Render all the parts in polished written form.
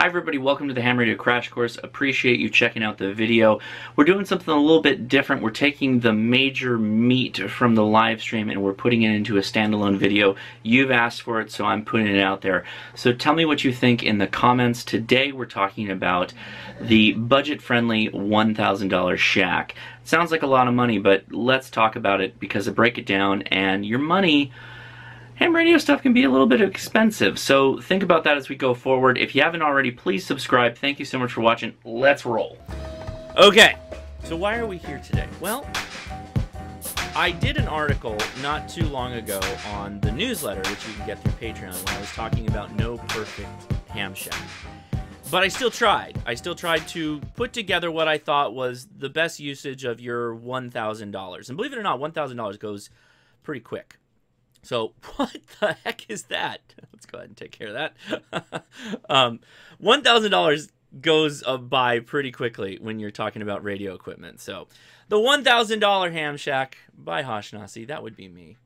Hi everybody, welcome to the Ham Radio Crash Course. Appreciate you checking out the video. We're doing something a little bit different. We're taking the major meat from the live stream and we're putting it into a standalone video. You've asked for it, so I'm putting it out there. So tell me what you think in the comments. Today we're talking about the budget-friendly $1,000 shack. Sounds like a lot of money, but let's talk about it because I break it down and your money, ham radio stuff can be a little bit expensive, so think about that as we go forward. If you haven't already, please subscribe. Thank you so much for watching. Let's roll. Okay, so why are we here today? Well, I did an article not too long ago on the newsletter, which you can get through Patreon, when I was talking about no perfect ham shack. But I still tried. I still tried to put together what I thought was the best usage of your $1,000. And believe it or not, $1,000 goes pretty quick. So what the heck is that? Let's go ahead and take care of that. $1,000 goes by pretty quickly when you're talking about radio equipment. So the $1,000 ham shack by Hoshnasi, that would be me.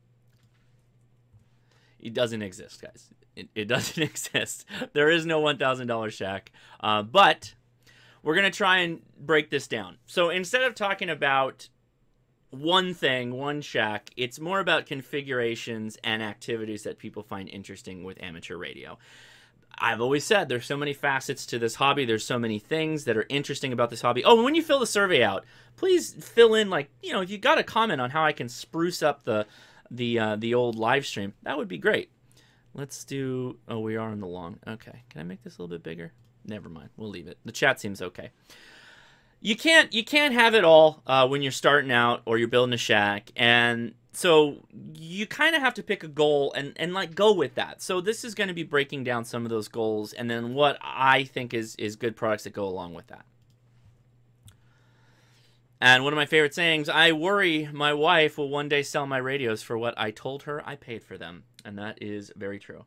It doesn't exist, guys. It doesn't exist. There is no $1,000 shack. But we're going to try and break this down. So instead of talking about one thing, one shack, it's more about configurations and activities that people find interesting with amateur radio. I've always said there's so many facets to this hobby. There's so many things that are interesting about this hobby. Oh, and when you fill the survey out, please fill in, like, you know, if you got a comment on how I can spruce up the old live stream, that would be great. Let's do, oh, we are on the long. Okay, can I make this a little bit bigger? Never mind, we'll leave it. The chat seems okay. You can't have it all when you're starting out or you're building a shack, and so you kind of have to pick a goal and like go with that. So this is going to be breaking down some of those goals and then what I think is good products that go along with that. And one of my favorite sayings, I worry my wife will one day sell my radios for what I told her I paid for them, and that is very true.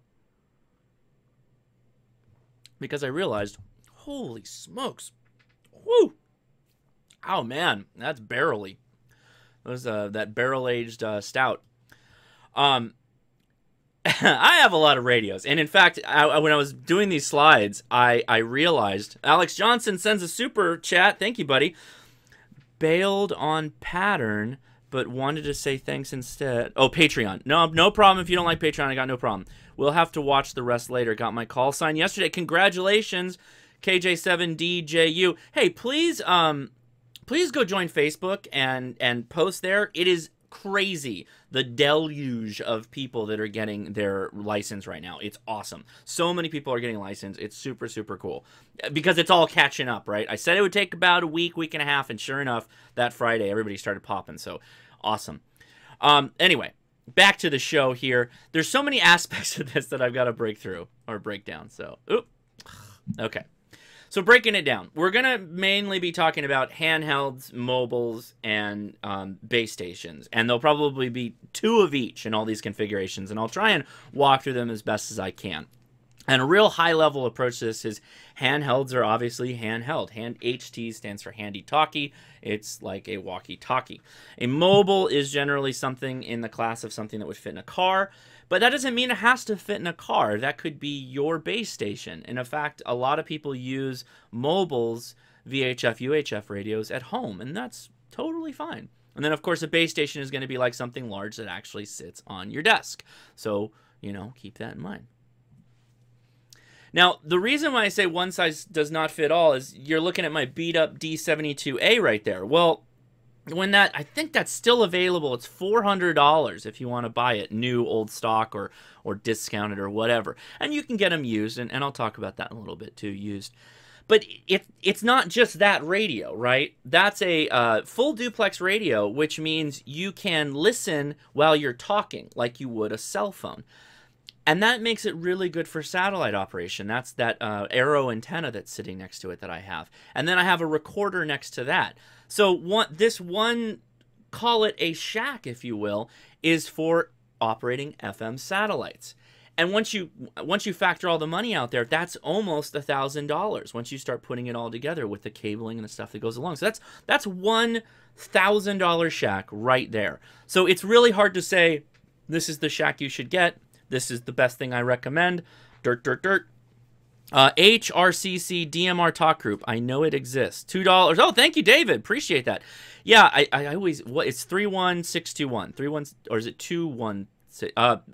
Because I realized, holy smokes, whoo! Oh man, that's barrely. That was that barrel-aged stout. I have a lot of radios, and in fact, when I was doing these slides, I realized Alex Johnson sends a super chat. Thank you, buddy. Bailed on pattern, but wanted to say thanks instead. Oh, Patreon. No problem. If you don't like Patreon, I got no problem. We'll have to watch the rest later. Got my call sign yesterday. Congratulations, KJ7DJU. Hey, please go join Facebook and post there. It is crazy, the deluge of people that are getting their license right now. It's awesome. So many people are getting licensed. It's super, super cool. Because it's all catching up, right? I said it would take about a week and a half, and sure enough, that Friday, everybody started popping. So, awesome. Anyway, back to the show here. There's so many aspects of this that I've got to break through, or break down. So, okay. So breaking it down, we're going to mainly be talking about handhelds, mobiles, and base stations. And there'll probably be 2 of each in all these configurations. And I'll try and walk through them as best as I can. And a real high-level approach to this is handhelds are obviously handheld. HT stands for handy talkie. It's like a walkie-talkie. A mobile is generally something in the class of something that would fit in a car. But that doesn't mean it has to fit in a car. That could be your base station. And in fact, a lot of people use mobiles, VHF, UHF radios at home, and that's totally fine. And then, of course, a base station is going to be like something large that actually sits on your desk. So, you know, keep that in mind. Now, the reason why I say one size does not fit all is you're looking at my beat-up D72A right there. Well, I think that's still available. It's $400 if you want to buy it new, old stock, or discounted or whatever. And you can get them used, and I'll talk about that in a little bit too, used. But it's not just that radio, right? That's a full duplex radio, which means you can listen while you're talking like you would a cell phone. And that makes it really good for satellite operation. That's that Arrow antenna that's sitting next to it that I have. And then I have a recorder next to that. So this one, call it a shack, if you will, is for operating FM satellites. And once you factor all the money out there, that's almost $1,000 once you start putting it all together with the cabling and the stuff that goes along. So that's $1,000 shack right there. So it's really hard to say, this is the shack you should get. This is the best thing I recommend. Dirt, dirt, dirt. HRCC DMR talk group. I know it exists. $2. Oh, thank you, David. Appreciate that. Yeah, I always, what, it's 31621. 31, or is it 216?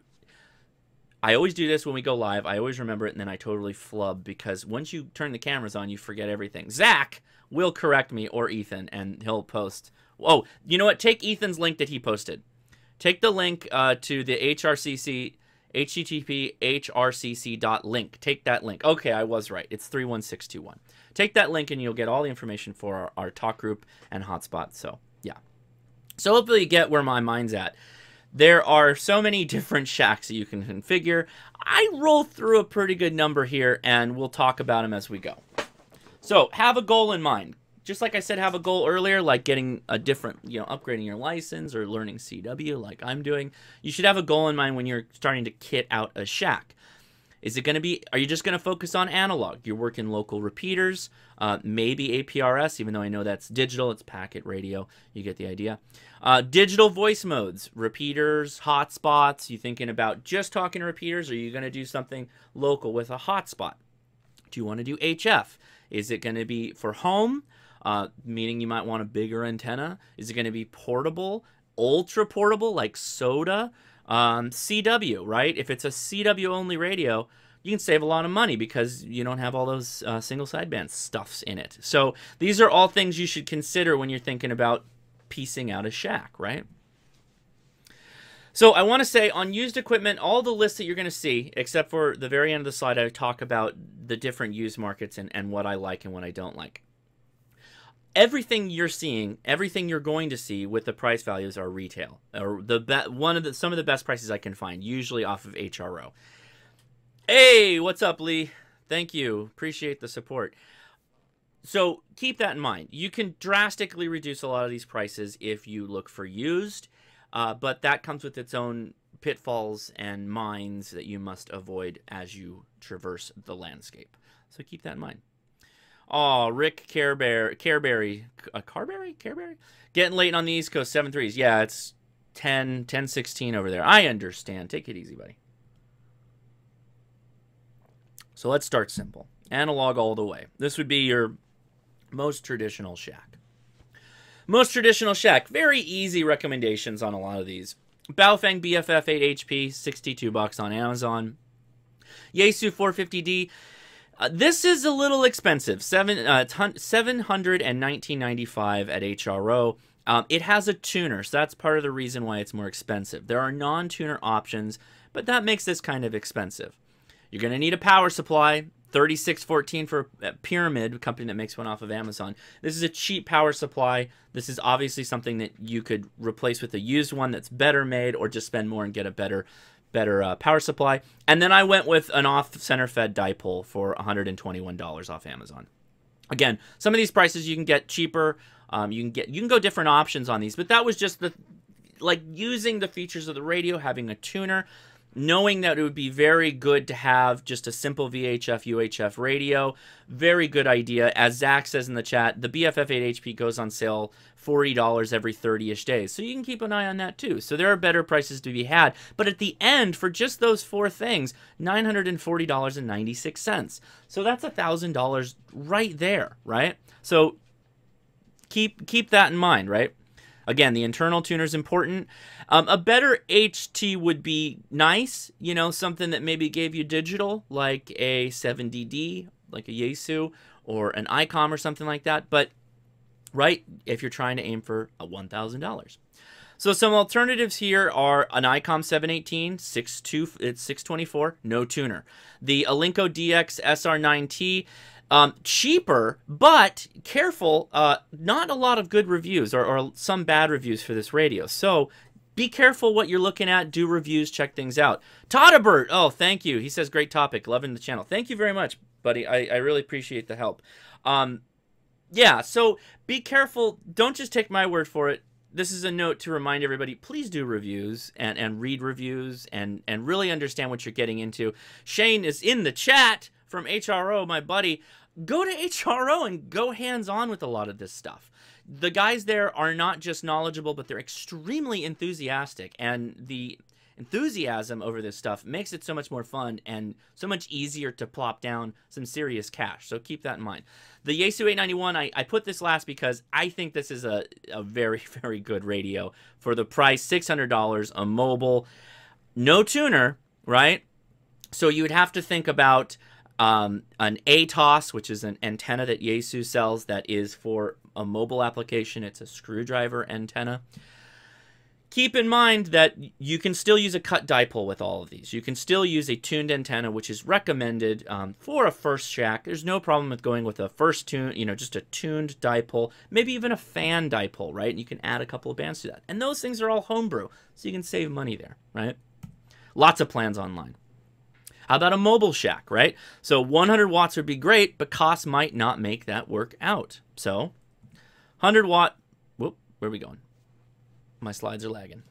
I always do this when we go live. I always remember it, and then I totally flub, because once you turn the cameras on, you forget everything. Zach will correct me, or Ethan, and he'll post. Oh, you know what? Take Ethan's link that he posted. Take the link to the HRCC, http hrcc.link. Take that link. Okay, I was right. It's 31621. Take that link, and you'll get all the information for our talk group and hotspot. So, yeah. So hopefully you get where my mind's at. There are so many different shacks that you can configure. I roll through a pretty good number here, and we'll talk about them as we go. So, have a goal in mind. Just like I said, have a goal earlier, like getting a different, upgrading your license or learning CW like I'm doing. You should have a goal in mind when you're starting to kit out a shack. Is it going to be, are you just going to focus on analog? You're working local repeaters, maybe APRS, even though I know that's digital, it's packet radio. You get the idea. Digital voice modes, repeaters, hotspots. You thinking about just talking to repeaters, or are you going to do something local with a hotspot? Do you want to do HF? Is it going to be for home, meaning you might want a bigger antenna? Is it going to be portable, ultra portable, like SOTA? CW, right? If it's a CW only radio, you can save a lot of money because you don't have all those single sideband stuffs in it. So these are all things you should consider when you're thinking about piecing out a shack, right? So I want to say on used equipment, all the lists that you're going to see, except for the very end of the slide, I talk about the different used markets and what I like and what I don't like. Everything you're seeing, everything you're going to see with the price values are retail, or some of the best prices I can find, usually off of HRO. Hey, what's up, Lee? Thank you. Appreciate the support. So keep that in mind. You can drastically reduce a lot of these prices if you look for used, but that comes with its own pitfalls and mines that you must avoid as you traverse the landscape. So keep that in mind. Oh, Rick Careberry. Carberry? Getting late on the East Coast, 7.3s. Yeah, it's 10:16 over there. I understand. Take it easy, buddy. So let's start simple. Analog all the way. This would be your most traditional shack. Most traditional shack. Very easy recommendations on a lot of these. Baofeng BFF 8HP, $62 on Amazon. Yaesu 450D. This is a little expensive, $719.95 at HRO. It has a tuner, so that's part of the reason why it's more expensive. There are non-tuner options, but that makes this kind of expensive. You're going to need a power supply, 3614 for Pyramid, a company that makes one off of Amazon. This is a cheap power supply. This is obviously something that you could replace with a used one that's better made, or just spend more and get a better power supply. And then I went with an off-center fed dipole for $121 off Amazon. Again, some of these prices you can get cheaper. You can go different options on these, but that was just using the features of the radio, having a tuner, knowing that it would be very good to have just a simple VHF UHF radio. Very good idea. As Zach says in the chat, the BFF 8HP goes on sale $40 every 30-ish days. So you can keep an eye on that too. So there are better prices to be had. But at the end, for just those four things, $940.96. So that's $1,000 right there, right? So keep that in mind, right? Again, the internal tuner is important. A better HT would be nice, something that maybe gave you digital, like a 7DD, like a Yaesu, or an ICOM or something like that. But, right, if you're trying to aim for a $1,000. So some alternatives here are an ICOM 718, it's 624, no tuner. The Alinco DX SR9T, cheaper, but careful, not a lot of good reviews or some bad reviews for this radio. So be careful what you're looking at. Do reviews, check things out. Todabert, oh, thank you. He says, great topic. Loving the channel. Thank you very much, buddy. I really appreciate the help. Yeah, so be careful. Don't just take my word for it. This is a note to remind everybody, please do reviews and read reviews and really understand what you're getting into. Shane is in the chat from HRO, my buddy. Go to HRO and go hands-on with a lot of this stuff. The guys there are not just knowledgeable, but they're extremely enthusiastic. And the enthusiasm over this stuff makes it so much more fun and so much easier to plop down some serious cash. So keep that in mind. The Yaesu 891, I put this last because I think this is a very, very good radio for the price, $600, a mobile, no tuner, right? So you would have to think about an ATOS, which is an antenna that Yaesu sells that is for a mobile application. It's a screwdriver antenna. Keep in mind that you can still use a cut dipole with all of these. You can still use a tuned antenna, which is recommended for a first shack. There's no problem with going with a first tune, just a tuned dipole, maybe even a fan dipole, right? You can add a couple of bands to that. And those things are all homebrew, so you can save money there, right? Lots of plans online. How about a mobile shack, right? So 100 watts would be great, but cost might not make that work out. So 100 watt, whoop, where are we going? My slides are lagging.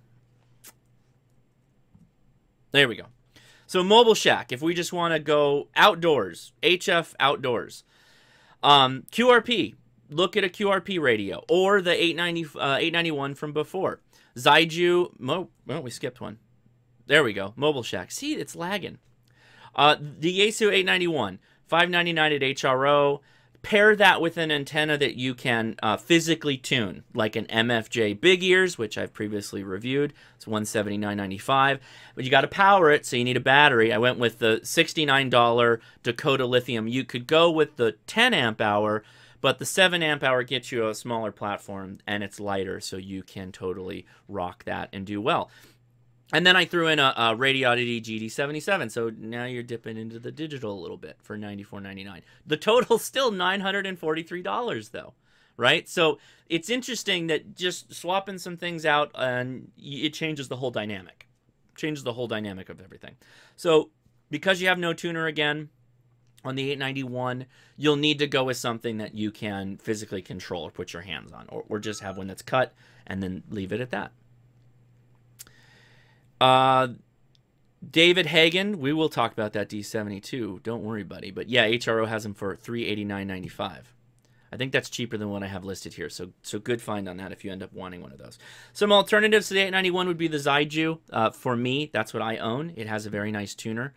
There we go. So mobile shack, if we just want to go outdoors, HF outdoors. QRP, look at a QRP radio or the 891 from before. Zaiju, well, we skipped one. There we go, mobile shack. See, it's lagging. The Yaesu 891, $599 at HRO. Pair that with an antenna that you can physically tune, like an MFJ Big Ears, which I've previously reviewed. It's $179.95, but you got to power it, so you need a battery. I went with the $69 Dakota Lithium. You could go with the 10 amp hour, but the 7 amp hour gets you a smaller platform, and it's lighter, so you can totally rock that and do well. And then I threw in a Radioddity GD77, so now you're dipping into the digital a little bit for $94.99. The total's still $943, though, right? So it's interesting that just swapping some things out, and it changes the whole dynamic. Changes the whole dynamic of everything. So because you have no tuner again on the 891, you'll need to go with something that you can physically control or put your hands on, or just have one that's cut and then leave it at that. David Hagen, we will talk about that D72. Don't worry, buddy. But yeah, HRO has them for $389.95. I think that's cheaper than what I have listed here. So good find on that if you end up wanting one of those. Some alternatives to the 891 would be the Zaiju. For me, that's what I own. It has a very nice tuner,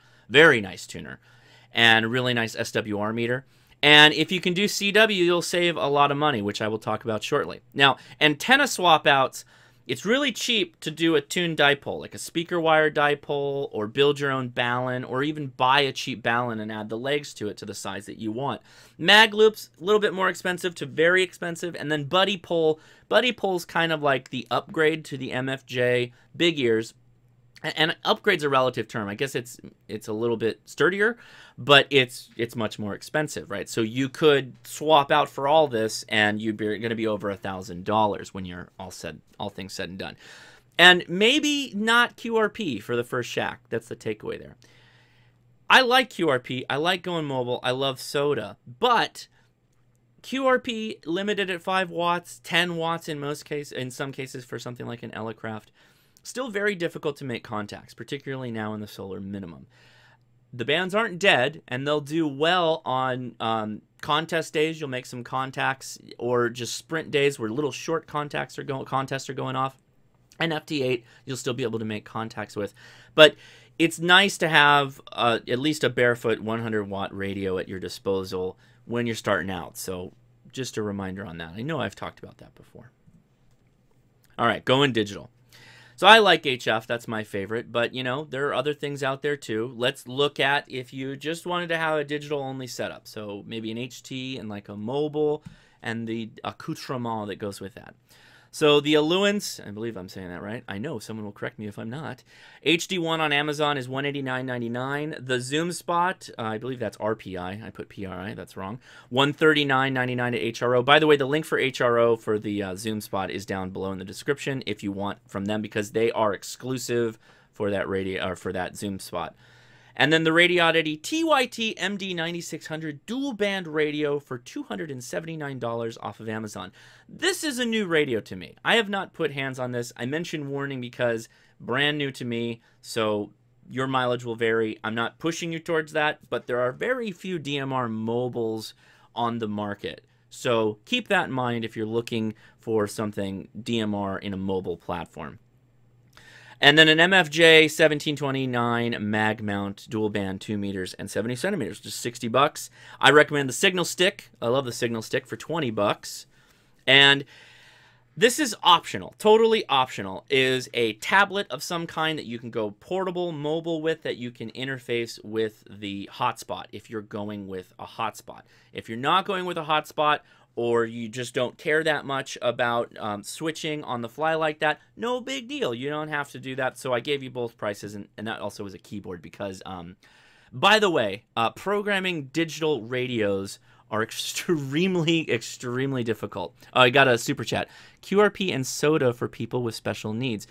and a really nice SWR meter. And if you can do CW, you'll save a lot of money, which I will talk about shortly. Now, antenna swap outs. It's really cheap to do a tuned dipole, like a speaker wire dipole, or build your own balun, or even buy a cheap balun and add the legs to it to the size that you want. Mag loops, a little bit more expensive to very expensive, and then buddy pole. Buddy pole's kind of like the upgrade to the MFJ Big Ears. And upgrade's a relative term. I guess it's a little bit sturdier, but it's much more expensive, right? So you could swap out for all this, and you're going to be over $1,000 when you're all things said and done. And maybe not QRP for the first shack. That's the takeaway there. I like QRP. I like going mobile. I love Soda, but QRP limited at 5 watts, 10 watts in some cases for something like an Elecraft. Still very difficult to make contacts, particularly now in the solar minimum. The bands aren't dead, and they'll do well on contest days. You'll make some contacts, or just sprint days where little short contests are going off. And FT8, you'll still be able to make contacts with. But it's nice to have at least a barefoot 100-watt radio at your disposal when you're starting out. So just a reminder on that. I know I've talked about that before. All right, going digital. So I like HF, that's my favorite, but there are other things out there too. Let's look at if you just wanted to have a digital only setup. So maybe an HT and like a mobile and the accoutrement that goes with that. So the Alluance, I believe I'm saying that right. I know someone will correct me if I'm not. HD1 on Amazon is $189.99. The Zoom Spot, I believe that's RPI. I put PRI, that's wrong. $139.99 at HRO. By the way, the link for HRO for the Zoom Spot is down below in the description if you want from them, because they are exclusive for that radio or for that Zoom Spot. And then the Radioddity TYT MD9600 dual band radio for $279 off of Amazon. This is a new radio to me. I have not put hands on this. I mentioned warning because brand new to me, so your mileage will vary. I'm not pushing you towards that, but there are very few DMR mobiles on the market. So keep that in mind if you're looking for something DMR in a mobile platform. And then an MFJ 1729 mag mount dual band 2 meters and 70 centimeters, just $60. I recommend the Signal Stick. I love the Signal Stick for $20. And this is optional, totally optional, is a tablet of some kind that you can go portable, mobile with, that you can interface with the hotspot if you're going with a hotspot. If you're not going with a hotspot, or you just don't care that much about switching on the fly like that, no big deal. You don't have to do that. So I gave you both prices, and that also was a keyboard because, by the way, programming digital radios are extremely, extremely difficult. I got a super chat. QRP and soda for people with special needs.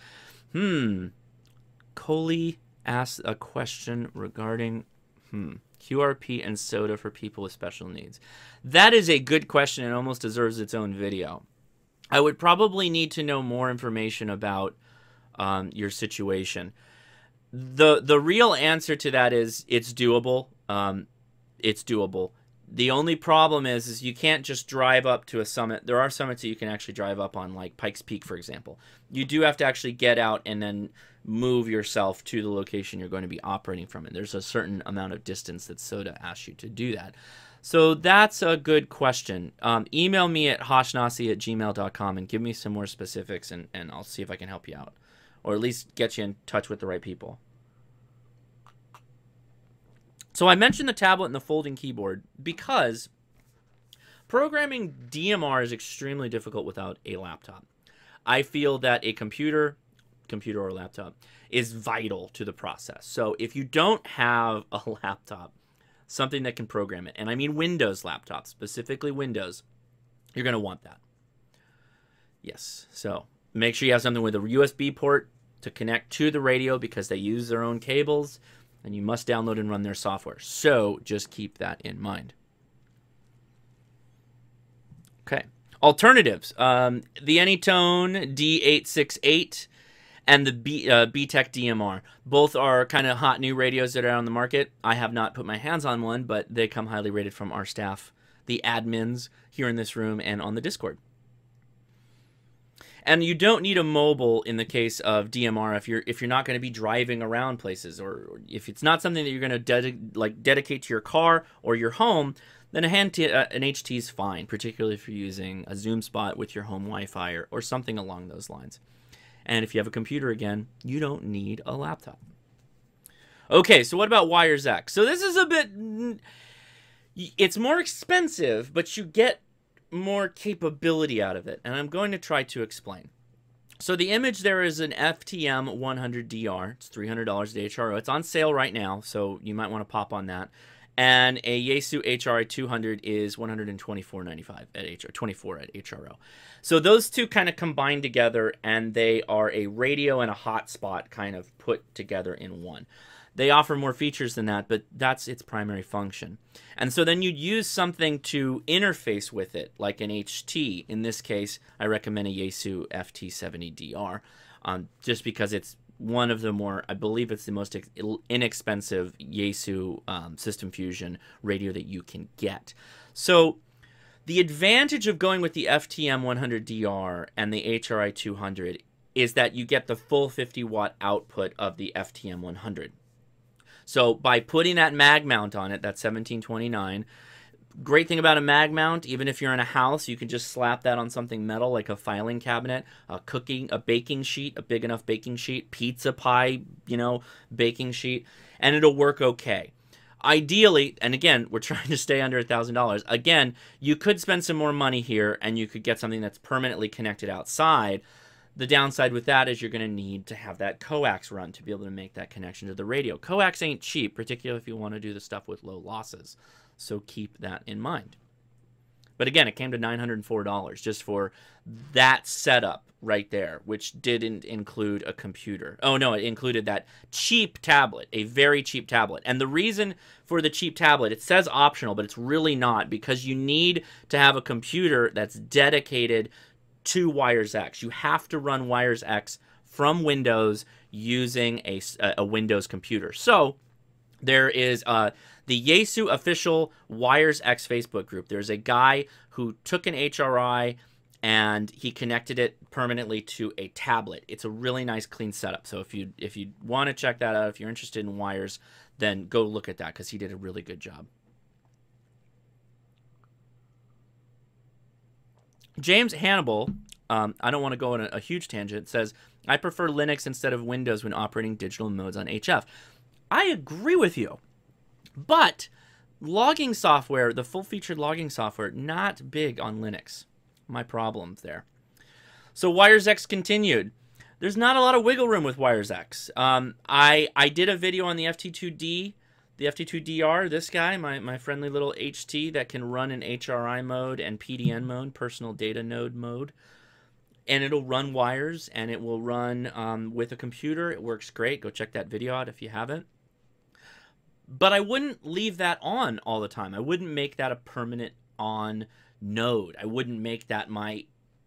Coley asked a question regarding QRP and soda for people with special needs. That is a good question and almost deserves its own video. I would probably need to know more information about your situation. The real answer to that is it's doable. It's doable. The only problem is you can't just drive up to a summit. There are summits that you can actually drive up on, like Pikes Peak, for example. You do have to actually get out and then move yourself to the location you're going to be operating from. And there's a certain amount of distance that SOTA asks you to do that. So that's a good question. Email me at hoshnasi@gmail.com and give me some more specifics, and I'll see if I can help you out. Or at least get you in touch with the right people. So I mentioned the tablet and the folding keyboard because programming DMR is extremely difficult without a laptop. I feel that a computer or laptop is vital to the process. So if you don't have a laptop, something that can program it, and I mean Windows laptops, specifically Windows, you're going to want that. Yes, so make sure you have something with a USB port to connect to the radio because they use their own cables, and you must download and run their software. So just keep that in mind. Okay. Alternatives. The Anytone D868 and the BTEC DMR. Both are kind of hot new radios that are on the market. I have not put my hands on one, but they come highly rated from our staff, the admins here in this room and on the Discord. And you don't need a mobile in the case of DMR if you're not going to be driving around places, or if it's not something that you're going to dedicate to your car or your home. Then an HT is fine, particularly if you're using a Zoom spot with your home Wi-Fi or something along those lines. And if you have a computer, again, you don't need a laptop. Okay, so what about Wires X? So this is a bit, it's more expensive, but you get more capability out of it, and I'm going to try to explain. So the image there is an FTM 100DR. It's $300 at HRO. It's on sale right now, so you might want to pop on that. And a Yaesu HRI 200 is $124.95 at 24 at HRO. So those two kind of combine together, and they are a radio and a hotspot kind of put together in one. They offer more features than that, but that's its primary function. And so then you'd use something to interface with it, like an HT. In this case, I recommend a Yaesu FT70DR, just because it's one of the more, I believe it's the most inexpensive Yaesu System Fusion radio that you can get. So the advantage of going with the FTM 100DR and the HRI 200 is that you get the full 50-watt output of the FTM 100. So by putting that mag mount on it, that 1729, great thing about a mag mount, even if you're in a house, you can just slap that on something metal like a filing cabinet, a baking sheet, a big enough baking sheet, pizza pie, baking sheet, and it'll work okay. Ideally, and again, we're trying to stay under $1,000. Again, you could spend some more money here and you could get something that's permanently connected outside. The downside with that is you're going to need to have that coax run to be able to make that connection to the radio. Coax ain't cheap, particularly if you want to do the stuff with low losses. So keep that in mind. But again, it came to $904 just for that setup right there, which didn't include a computer. Oh, no, it included that cheap tablet, a very cheap tablet. And the reason for the cheap tablet, it says optional, but it's really not, because you need to have a computer that's dedicated to Wires X. You have to run Wires X from Windows using a Windows computer. So there is the Yaesu official Wires X Facebook group. There's a guy who took an HRI and he connected it permanently to a tablet. It's a really nice, clean setup. So if you want to check that out, if you're interested in wires, then go look at that because he did a really good job. James Hannibal, I don't want to go on a huge tangent, says, I prefer Linux instead of Windows when operating digital modes on HF. I agree with you, but logging software, the full-featured logging software, not big on Linux. My problems there. So WiresX continued. There's not a lot of wiggle room with WiresX. I did a video on the FT2D, the FT2DR, this guy, my friendly little HT that can run in HRI mode and PDN mode, personal data node mode. And it'll run wires, and it will run with a computer. It works great. Go check that video out if you haven't. But I wouldn't leave that on all the time. I wouldn't make that a permanent on node. I wouldn't make that my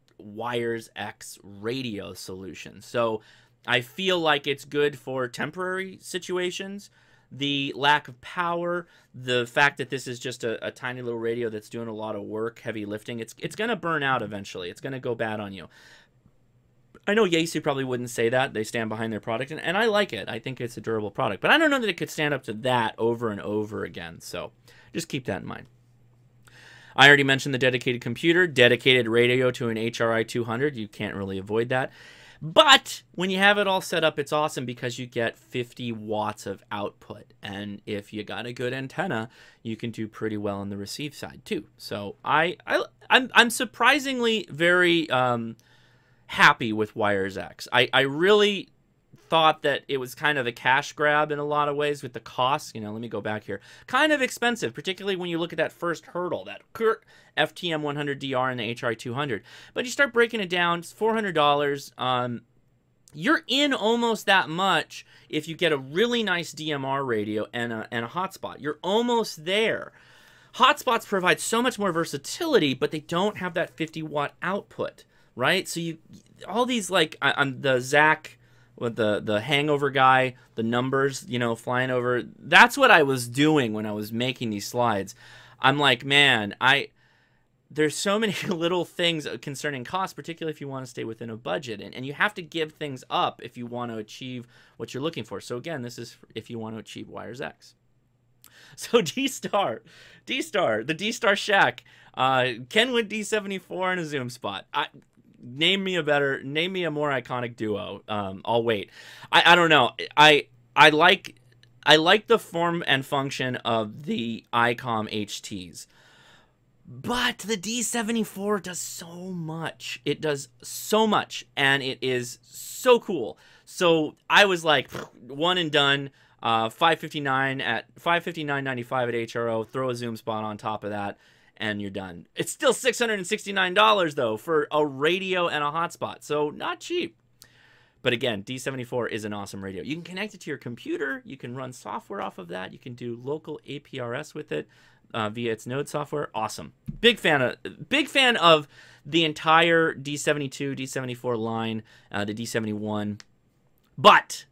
WiresX radio solution. So I feel like it's good for temporary situations. The lack of power, the fact that this is just a tiny little radio that's doing a lot of work, heavy lifting, it's going to burn out eventually. It's going to go bad on you. I know Yaesu probably wouldn't say that. They stand behind their product, and I like it. I think it's a durable product. But I don't know that it could stand up to that over and over again. So just keep that in mind. I already mentioned the dedicated computer, dedicated radio to an HRI 200. You can't really avoid that. But when you have it all set up, it's awesome because you get 50 watts of output. And if you got a good antenna, you can do pretty well on the receive side too. So I'm surprisingly very happy with WiresX. I really thought that it was kind of a cash grab in a lot of ways with the cost. You know, let me go back here. Kind of expensive, particularly when you look at that first hurdle, that FTM 100DR and the HRI 200. But you start breaking it down, it's $400. You're in almost that much if you get a really nice DMR radio and a hotspot. You're almost there. Hotspots provide so much more versatility, but they don't have that 50-watt output, right? So all these, like, I'm the Zach with the hangover guy, the numbers, you know, flying over. That's what I was doing when I was making these slides. I'm like, man, there's so many little things concerning cost, particularly if you want to stay within a budget. And you have to give things up if you want to achieve what you're looking for. So again, this is if you want to achieve WiresX. So D-Star, the D-Star Shack, Kenwood D74 and a zoom spot. Name me a more iconic duo. I'll wait. I don't know. I like the form and function of the ICOM HTs, but the D74 does so much. It does so much, and it is so cool. So I was like, one and done. 559 at 559.95 at HRO. Throw a zoom spot on top of that, and you're done. It's still $669 though for a radio and a hotspot, so not cheap. But again, D74 is an awesome radio. You can connect it to your computer. You can run software off of that. You can do local APRS with it via its node software. Awesome. Big fan of the entire D72, D74 line, the D71. But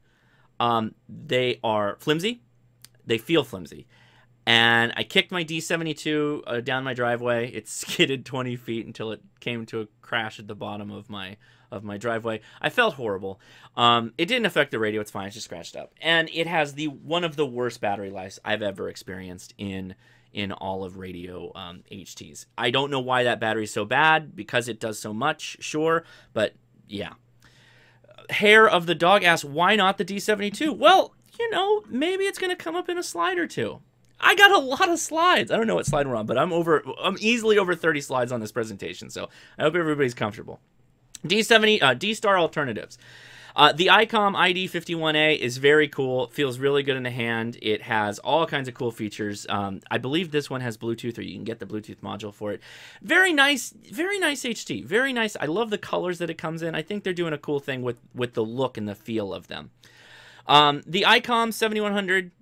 they are flimsy. They feel flimsy. And I kicked my D72 down my driveway. It skidded 20 feet until it came to a crash at the bottom of my driveway. I felt horrible. It didn't affect the radio. It's fine. It's just scratched up. And it has one of the worst battery lives I've ever experienced in all of radio HTs. I don't know why that battery is so bad, because it does so much, sure. But yeah. Hair of the Dog asks, why not the D72? Well, you know, maybe it's going to come up in a slide or two. I got a lot of slides. I don't know what slide we're on, but I'm easily over 30 slides on this presentation, so I hope everybody's comfortable. D-Star alternatives. The ICOM ID51A is very cool. It feels really good in the hand. It has all kinds of cool features. I believe this one has Bluetooth, or you can get the Bluetooth module for it. Very nice HT. Very nice. I love the colors that it comes in. I think they're doing a cool thing with the look and the feel of them. The ICOM 7100,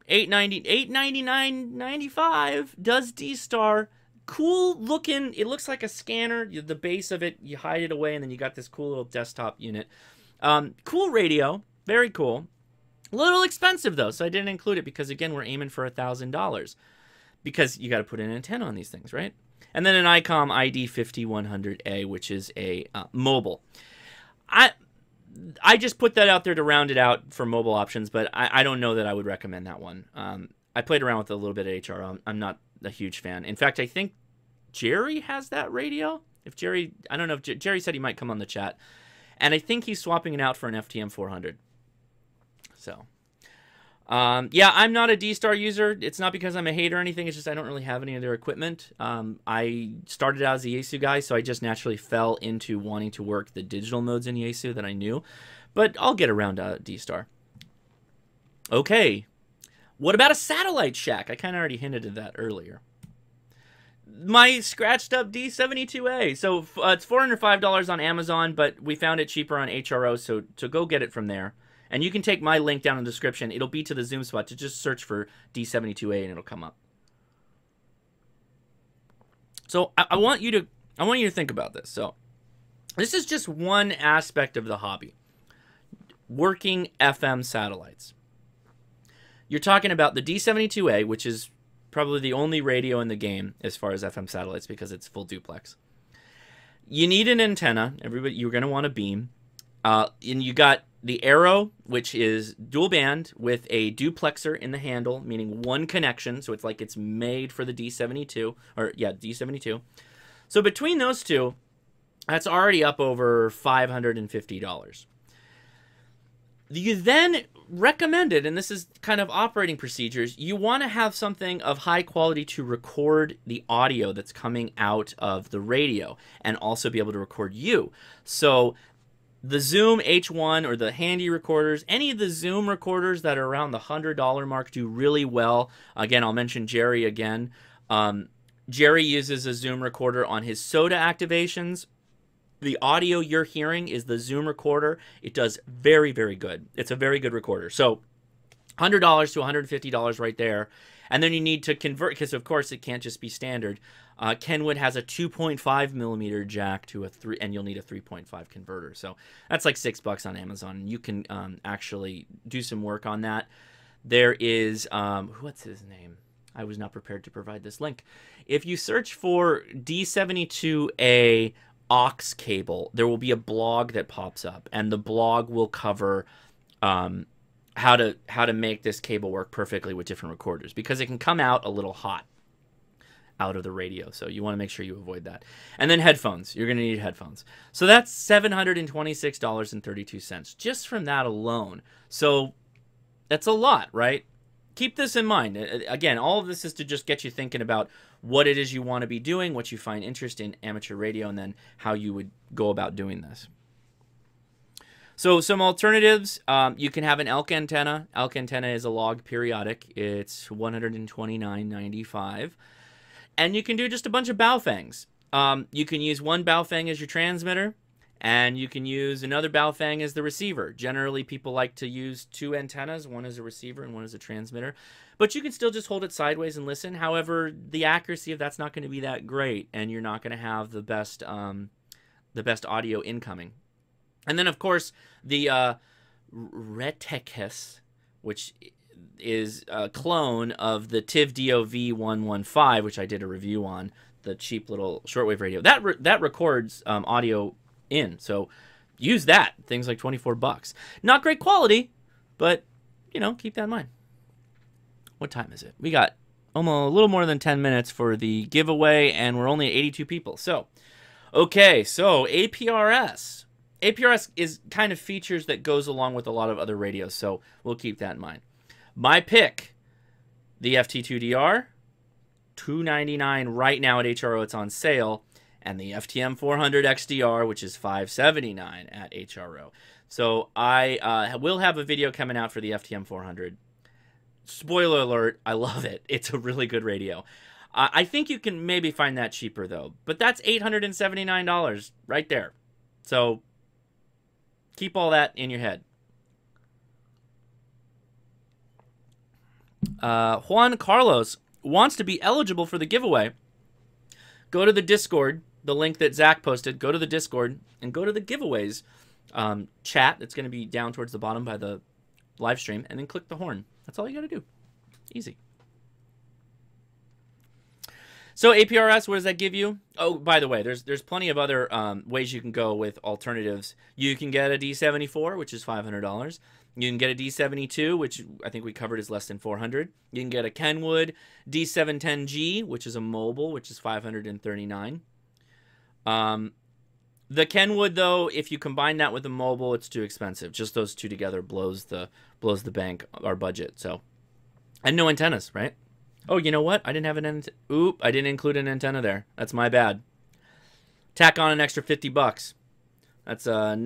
$899.95 does D-Star. Cool looking. It looks like a scanner. The base of it, you hide it away, and then you got this cool little desktop unit. Cool radio. Very cool. A little expensive, though, so I didn't include it because, again, we're aiming for $1,000. Because you got to put an antenna on these things, right? And then an ICOM ID5100A, which is a mobile. I just put that out there to round it out for mobile options, but I don't know that I would recommend that one. I played around with a little bit of HRO. I'm not a huge fan. In fact, I think Jerry has that radio. If Jerry, I don't know if Jerry said he might come on the chat, and I think he's swapping it out for an FTM 400. So, yeah, I'm not a D-Star user. It's not because I'm a hater or anything. It's just I don't really have any of their equipment. I started out as a Yaesu guy, so I just naturally fell into wanting to work the digital modes in Yaesu that I knew. But I'll get around to D-Star. Okay. What about a satellite shack? I kind of already hinted at that earlier. My scratched up D72A. So it's $405 on Amazon, but we found it cheaper on HRO, so go get it from there. And you can take my link down in the description. It'll be to the Zoom spot. To just search for D72A and it'll come up. So I want you to think about this. So this is just one aspect of the hobby. Working FM satellites. You're talking about the D72A, which is probably the only radio in the game as far as FM satellites because it's full duplex. You need an antenna. Everybody, you're going to want a beam. And you got the Arrow, which is dual band with a duplexer in the handle, meaning one connection. So it's like it's made for the D72, or yeah, D72. So between those two, that's already up over $550. You then recommended, and this is kind of operating procedures, you want to have something of high quality to record the audio that's coming out of the radio and also be able to record you. So the Zoom H1 or the handy recorders, any of the Zoom recorders that are around the $100 mark do really well. Again, I'll mention Jerry again. Jerry uses a Zoom recorder on his SOTA activations. The audio you're hearing is the Zoom recorder. It does very, very good. It's a very good recorder. So $100 to $150 right there. And then you need to convert, because of course it can't just be standard. Kenwood has a 2.5 millimeter jack to a 3, and you'll need a 3.5 converter. So that's like $6 on Amazon. You can actually do some work on that. There is, what's his name? I was not prepared to provide this link. If you search for D72A aux cable, there will be a blog that pops up, and the blog will cover how to make this cable work perfectly with different recorders, because it can come out a little hot out of the radio, so you want to make sure you avoid that. And then headphones. You're going to need headphones. So that's $726.32 just from that alone. So that's a lot, right? Keep this in mind. Again, all of this is to just get you thinking about what it is you want to be doing, what you find interest in amateur radio, and then how you would go about doing this. So some alternatives, you can have an elk antenna. Elk antenna is a log periodic. It's $129.95. And you can do just a bunch of Baofangs. You can use one Baofeng as your transmitter, and you can use another Baofeng as the receiver. Generally, people like to use two antennas, one as a receiver and one as a transmitter. But you can still just hold it sideways and listen. However, the accuracy of that's not going to be that great, and you're not going to have the best audio incoming. And then, of course, the Retekis, which is a clone of the TIV DOV 115, which I did a review on, the cheap little shortwave radio. That records audio in, so use that. Things like $24. Not great quality, but you know, keep that in mind. What time is it? We got almost a little more than 10 minutes for the giveaway, and we're only at 82 people. So, okay, so APRS. APRS is kind of features that goes along with a lot of other radios, so we'll keep that in mind. My pick, the FT2DR, $299 right now at HRO. It's on sale. And the FTM 400 XDR, which is $579 at HRO. So I will have a video coming out for the FTM 400. Spoiler alert, I love it. It's a really good radio. I think you can maybe find that cheaper, though. But that's $879 right there. So keep all that in your head. Juan Carlos wants to be eligible for the giveaway. Go to the Discord, the link that Zach posted. Go to the Discord and go to the giveaways chat. It's going to be down towards the bottom by the live stream, and then click the horn. That's all you got to do. Easy. So APRS, what does that give you? Oh, by the way, there's plenty of other ways you can go with alternatives. You can get a D74, which is $500. You can get a D72, which I think we covered is less than $400. You can get a Kenwood D710G, which is a mobile, which is $539. The Kenwood, though, if you combine that with the mobile, it's too expensive. Just those two together blows the bank, our budget. So, and no antennas, right? Oh, you know what? I didn't have an antenna. Oop, I didn't include an antenna there. That's my bad. Tack on an extra $50. That's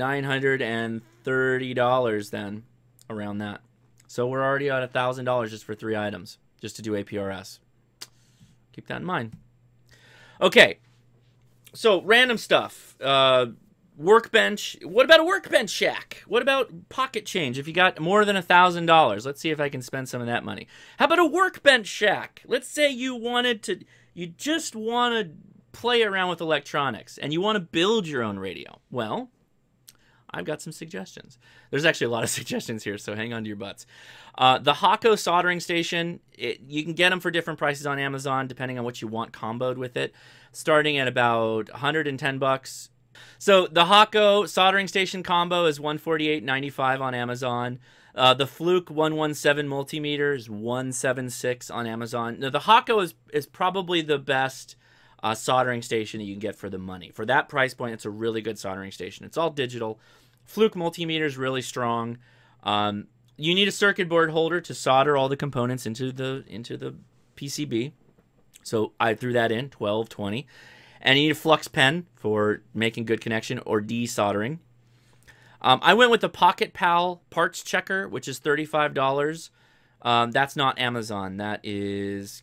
$930 then, around that. So we're already at $1,000 just for 3 items, just to do APRS. Keep that in mind. Okay, so random stuff. Workbench. What about a workbench shack? What about pocket change if you got more than $1,000? Let's see if I can spend some of that money. How about a workbench shack? Let's say you just want to play around with electronics and you want to build your own radio. Well, I've got some suggestions. There's actually a lot of suggestions here, so hang on to your butts. The Hakko soldering station, you can get them for different prices on Amazon depending on what you want comboed with it, starting at about $110. So the Hakko soldering station combo is $148.95 on Amazon. The Fluke 117 multimeter is $176 on Amazon. Now, the Hakko is probably the best soldering station that you can get for the money. For that price point, it's a really good soldering station. It's all digital. Fluke multimeter is really strong. You need a circuit board holder to solder all the components into the PCB. So I threw that in, 12, 20. And you need a flux pen for making good connection or desoldering. I went with the Pocket Pal parts checker, which is $35. That's not Amazon. That is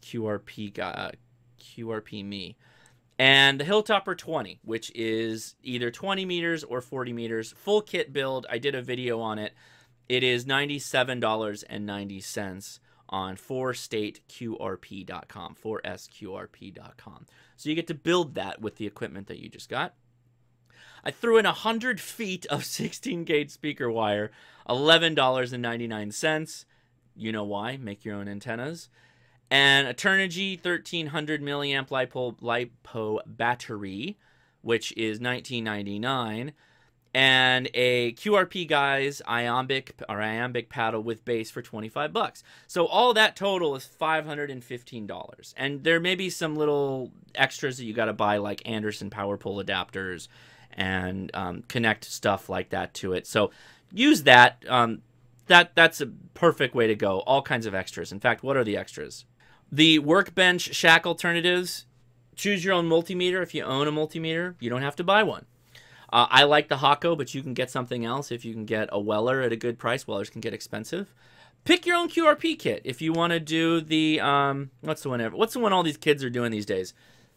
QRP Me. And the Hilltopper 20, which is either 20 meters or 40 meters. Full kit build. I did a video on it. It is $97.90 on 4stateqrp.com, 4sqrp.com. So you get to build that with the equipment that you just got. I threw in 100 feet of 16-gauge speaker wire, $11.99. You know why? Make your own antennas. And a Turnigy 1300 milliamp LiPo battery, which is $19.99. And a QRP Guys iambic paddle with base for $25. So all that total is $515. And there may be some little extras that you got to buy, like Anderson power pole adapters and connect stuff like that to it. So use that. That's a perfect way to go. All kinds of extras. In fact, what are the extras? The Workbench shack alternatives. Choose your own multimeter. If you own a multimeter, you don't have to buy one. I like the Hakko, but you can get something else if you can get a Weller at a good price. Wellers can get expensive. Pick your own QRP kit if you want to do the what's the one all these kids are doing these days?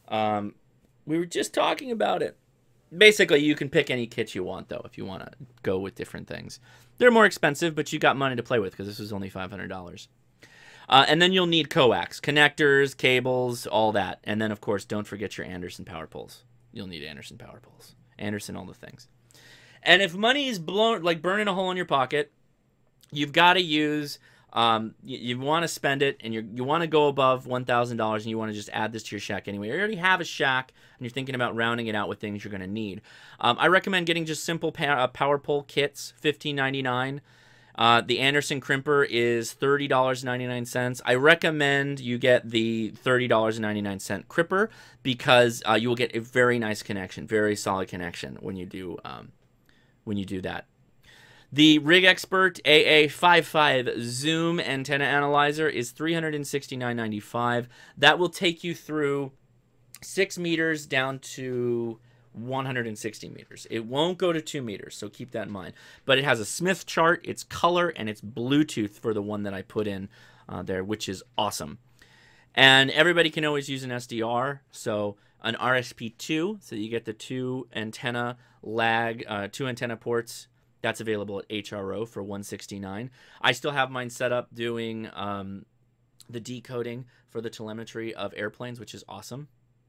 We were just talking about it. Basically, you can pick any kit you want though if you want to go with different things. They're more expensive, but you got money to play with because this is only $500. And then you'll need coax, connectors, cables, all that. And then, of course, don't forget your Anderson power poles. You'll need Anderson power poles. Anderson, all the things. And if money is burning a hole in your pocket, you've got to use, you want to spend it, and you want to go above $1,000, and you want to just add this to your shack anyway. You already have a shack, and you're thinking about rounding it out with things you're going to need. I recommend getting just simple power pole kits, $15.99. The Anderson crimper is $30.99. I recommend you get the $30.99 crimper because you will get a very nice connection, very solid connection when you do that. The Rig Expert AA55 Zoom antenna analyzer is $369.95. That will take you through 6 meters down to 160 meters. It won't go to 2 meters, so keep that in mind. But it has a Smith chart, it's color, and it's Bluetooth for the one that I put in there, which is awesome. And everybody can always use an SDR, so an RSP2, so you get the 2 antenna ports. That's available at HRO for $169. I still have mine set up doing the decoding for the telemetry of airplanes, which is awesome.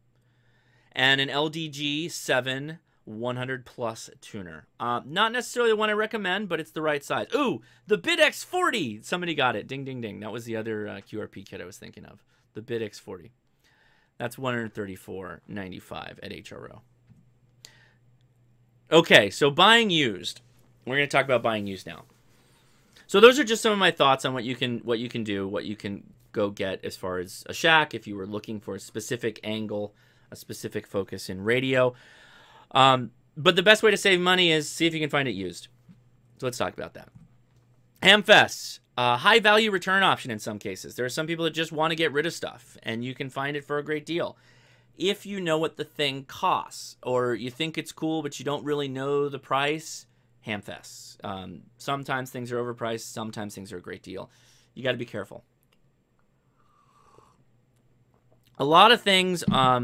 And an LDG 7 100 plus tuner. Not necessarily the one I recommend, but it's the right size. Ooh, the BitX 40. Somebody got it. Ding, ding, ding. That was the other QRP kit I was thinking of. The BitX 40. That's $134.95 at HRO. Okay, so buying used. We're going to talk about buying used now. So those are just some of my thoughts on what you can do, what you can go get as far as a shack if you were looking for a specific angle, a specific focus in radio. But the best way to save money is see if you can find it used. So let's talk about that. Hamfests, high value return option in some cases. There are some people that just want to get rid of stuff, and you can find it for a great deal. If you know what the thing costs, or you think it's cool but you don't really know the price, Hamfests. Sometimes things are overpriced, sometimes things are a great deal. You got to be careful. A lot of things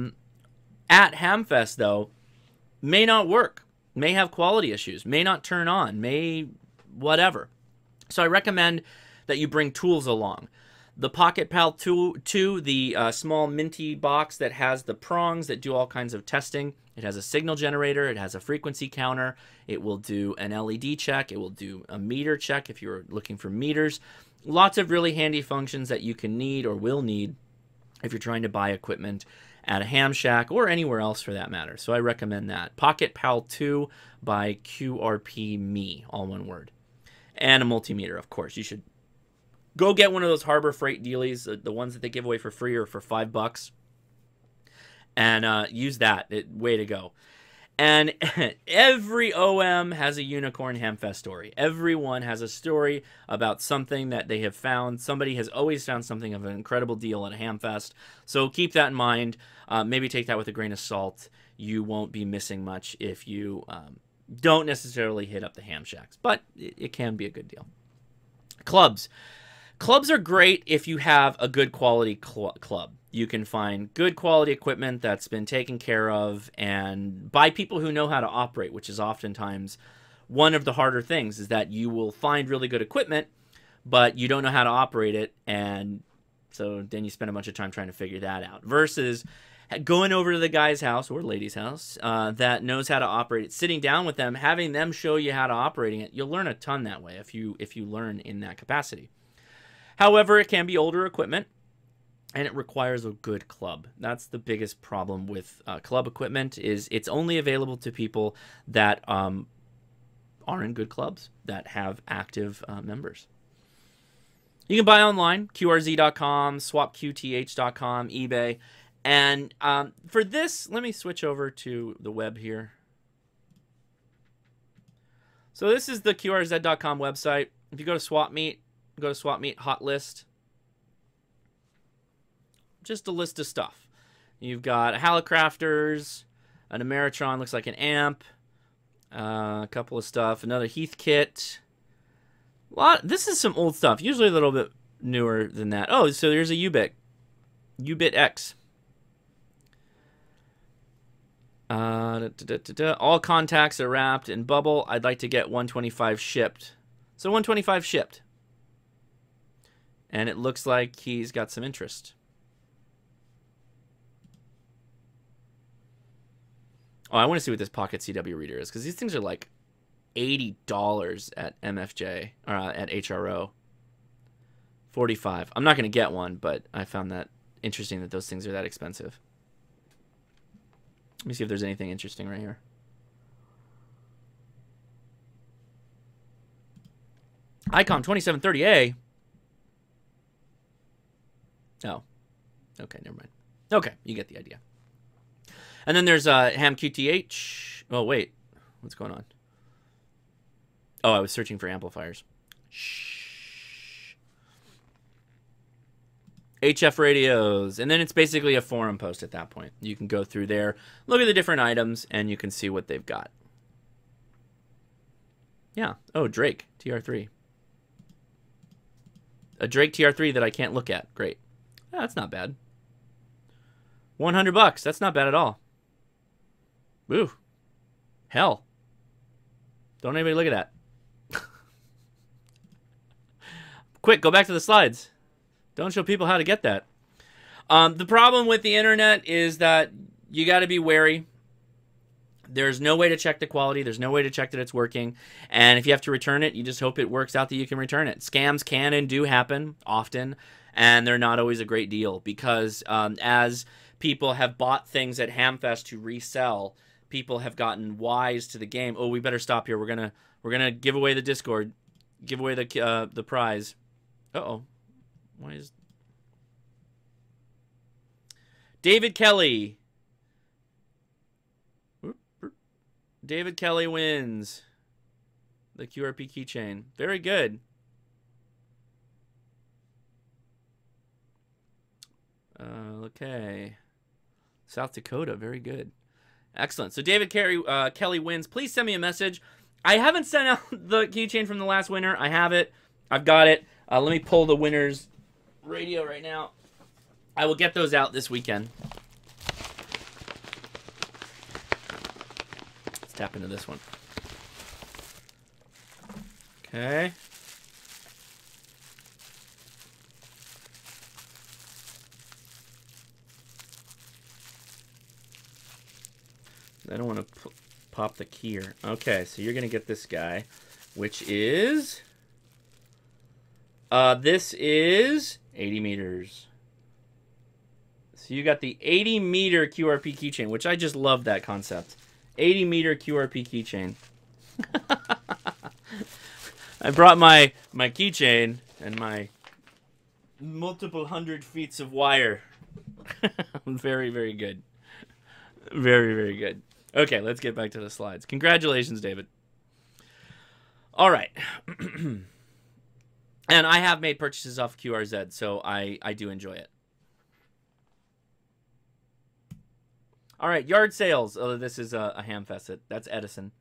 at Hamfest, though, may not work, may have quality issues, may not turn on, may whatever. So I recommend that you bring tools along. The Pocket Pal 2, the small minty box that has the prongs that do all kinds of testing. It has a signal generator. It has a frequency counter. It will do an LED check. It will do a meter check if you're looking for meters. Lots of really handy functions that you can need or will need if you're trying to buy equipment at a ham shack or anywhere else for that matter. So I recommend that. Pocket Pal 2 by QRP Me, all one word. And a multimeter, of course. You should go get one of those Harbor Freight dealies, the ones that they give away for free or for $5, and use that. Way to go. And every OM has a Unicorn Hamfest story. Everyone has a story about something that they have found. Somebody has always found something of an incredible deal at a Hamfest. So keep that in mind. Maybe take that with a grain of salt. You won't be missing much if you don't necessarily hit up the ham shacks, but it can be a good deal. Clubs. Clubs are great if you have a good quality club. You can find good quality equipment that's been taken care of and by people who know how to operate, which is oftentimes one of the harder things, is that you will find really good equipment, but you don't know how to operate it, and so then you spend a bunch of time trying to figure that out. Versus going over to the guy's house or lady's house that knows how to operate it, sitting down with them, having them show you how to operate it. You'll learn a ton that way if you learn in that capacity. However, it can be older equipment, and it requires a good club. That's the biggest problem with club equipment, is it's only available to people that are in good clubs, that have active members. You can buy online, QRZ.com, SwapQTH.com, eBay. And for this, let me switch over to the web here. So this is the QRZ.com website. If you go to SwapMeet, go to SwapMeet Hot List. Just a list of stuff. You've got a Hallicrafters, an Ameritron, looks like an amp, a couple of stuff, another Heathkit. This is some old stuff, usually a little bit newer than that. Oh, so there's a U-Bit. U-Bit X. All contacts are wrapped in bubble. I'd like to get 125 shipped. So 125 shipped. And it looks like he's got some interest. Oh, I want to see what this Pocket CW reader is, because these things are like $80 at MFJ, or at HRO. $45. I'm not going to get one, but I found that interesting that those things are that expensive. Let me see if there's anything interesting right here. Icom 2730A. Oh. Okay, never mind. Okay, you get the idea. And then there's Ham QTH. Oh, wait. What's going on? Oh, I was searching for amplifiers. Shh. HF radios. And then it's basically a forum post at that point. You can go through there, look at the different items, and you can see what they've got. Yeah. Oh, Drake TR3. A Drake TR3 that I can't look at. Great. Oh, that's not bad. $100. That's not bad at all. Ooh. Hell. Don't anybody look at that. Quick, go back to the slides. Don't show people how to get that. The problem with the internet is that you got to be wary. There's no way to check the quality. There's no way to check that it's working. And if you have to return it, you just hope it works out that you can return it. Scams can and do happen often, and they're not always a great deal because as People have bought things at Hamfest to resell. People have gotten wise to the game. Oh, we better stop here. We're gonna give away the Discord, give away the prize. Uh-oh. Why is David Kelly? David Kelly wins the QRP keychain. Very good. Okay. South Dakota. Very good. Excellent. So David Kelly wins. Please send me a message. I haven't sent out the keychain from the last winner. I have it. I've got it. Let me pull the winner's radio right now. I will get those out this weekend. Let's tap into this one. Okay. I don't want to pop the key here. Okay, so you're going to get this guy, which is... this is 80 meters. So you got the 80-meter QRP keychain, which I just love that concept. 80-meter QRP keychain. I brought my keychain and my multiple hundred feet of wire. Very, very good. Very, very good. Okay, let's get back to the slides. Congratulations, David. All right. And I have made purchases off QRZ, so I do enjoy it. All right, yard sales. Oh, this is a Hamfest. That's Edison.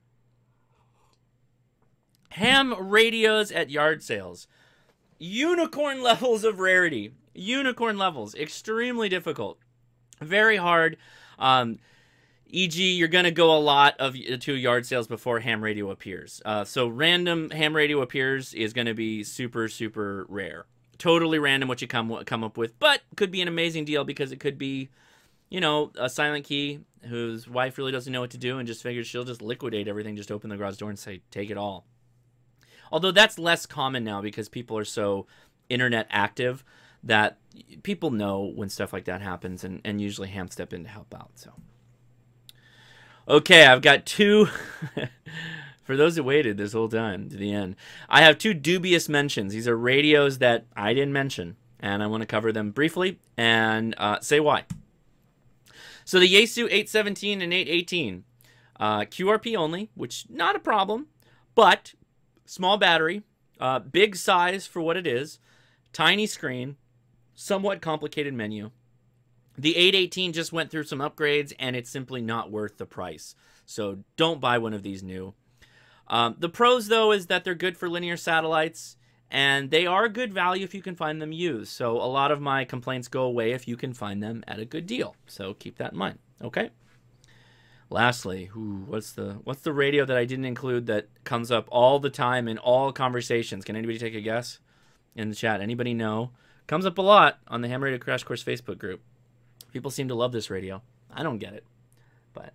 Ham radios at yard sales. Unicorn levels of rarity. Unicorn levels. Extremely difficult. Very hard. E.g., you're going to go a lot to yard sales before ham radio appears. So random ham radio appears is going to be super, super rare. Totally random what you come up with, but could be an amazing deal because it could be, you know, a silent key whose wife really doesn't know what to do and just figures she'll just liquidate everything, just open the garage door and say, take it all. Although that's less common now because people are so internet active that people know when stuff like that happens and usually ham step in to help out, so... Okay, I've got two, for those who waited this whole time to the end, I have two dubious mentions. These are radios that I didn't mention, and I want to cover them briefly and say why. So the Yaesu 817 and 818, QRP only, which not a problem, but small battery, big size for what it is, tiny screen, somewhat complicated menu. The 818 just went through some upgrades, and it's simply not worth the price. So don't buy one of these new. The pros, though, is that they're good for linear satellites, and they are good value if you can find them used. So a lot of my complaints go away if you can find them at a good deal. So keep that in mind, okay? Lastly, what's the radio that I didn't include that comes up all the time in all conversations? Can anybody take a guess in the chat? Anybody know? Comes up a lot on the Ham Radio Crash Course Facebook group. People seem to love this radio. I don't get it, but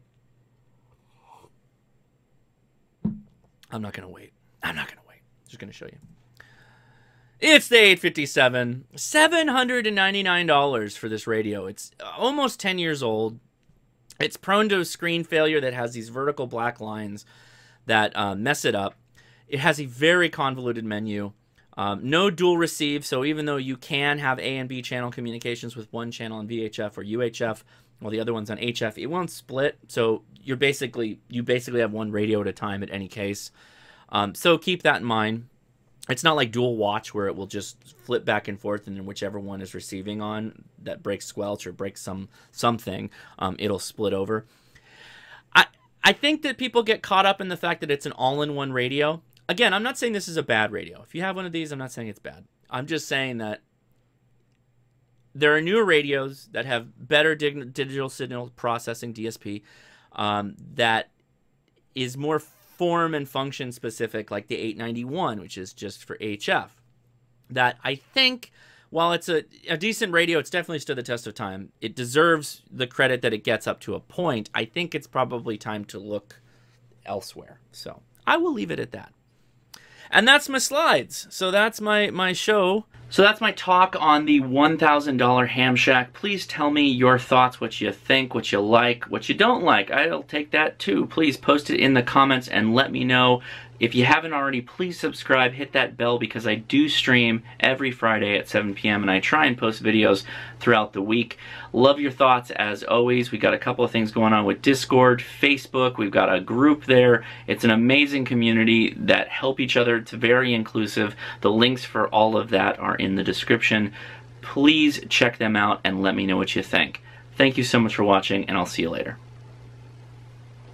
I'm not going to wait. I'm not going to wait. Just going to show you. It's the 857. $799 for this radio. It's almost 10 years old. It's prone to a screen failure that has these vertical black lines that mess it up. It has a very convoluted menu. No dual receive, so even though you can have A and B channel communications with one channel on VHF or UHF, while the other one's on HF, it won't split. So you basically have one radio at a time at any case. So keep that in mind. It's not like dual watch where it will just flip back and forth, and then whichever one is receiving on that breaks squelch or breaks something, it'll split over. I think that people get caught up in the fact that it's an all-in-one radio. Again, I'm not saying this is a bad radio. If you have one of these, I'm not saying it's bad. I'm just saying that there are newer radios that have better digital signal processing, DSP, that is more form and function specific, like the 891, which is just for HF. That I think, while it's a decent radio, it's definitely stood the test of time. It deserves the credit that it gets up to a point. I think it's probably time to look elsewhere. So I will leave it at that. And that's my slides. So that's my show. So that's my talk on the $1,000 ham shack. Please tell me your thoughts, what you think, what you like, what you don't like. I'll take that too. Please post it in the comments and let me know. If you haven't already, please subscribe, hit that bell, because I do stream every Friday at 7 p.m. and I try and post videos throughout the week. Love your thoughts as always. We got a couple of things going on with Discord, Facebook. We've got a group there. It's an amazing community that help each other. It's very inclusive. The links for all of that are in the description. Please check them out and let me know what you think. Thank you so much for watching, and I'll see you later.